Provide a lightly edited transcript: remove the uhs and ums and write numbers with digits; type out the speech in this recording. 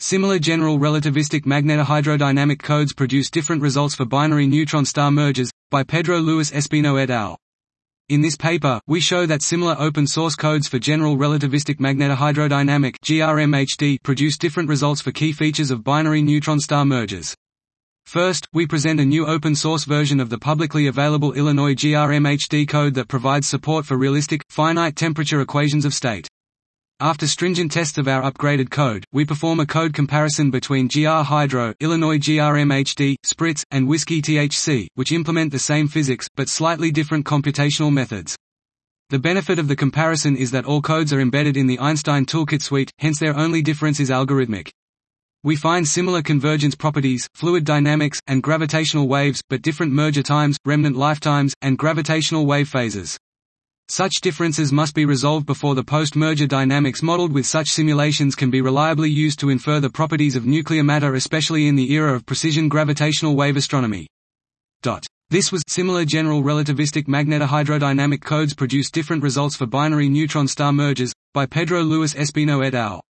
Similar general relativistic magnetohydrodynamic codes produce different results for binary neutron star mergers, by Pedro Luis Espino et al. In this paper, we show that similar open-source codes for general relativistic magnetohydrodynamic (GRMHD) produce different results for key features of binary neutron star mergers. First, we present a new open-source version of the publicly available Illinois GRMHD code that provides support for realistic, finite temperature equations of state. After stringent tests of our upgraded code, we perform a code comparison between GR Hydro, Illinois GRMHD, Spritz, and Whiskey THC, which implement the same physics, but slightly different computational methods. The benefit of the comparison is that all codes are embedded in the Einstein Toolkit suite, hence their only difference is algorithmic. We find similar convergence properties, fluid dynamics, and gravitational waves, but different merger times, remnant lifetimes, and gravitational wave phases. Such differences must be resolved before the post-merger dynamics modeled with such simulations can be reliably used to infer the properties of nuclear matter, especially in the era of precision gravitational wave astronomy. This was similar general relativistic magnetohydrodynamic codes produce different results for binary neutron star mergers, by Pedro Luis Espino et al.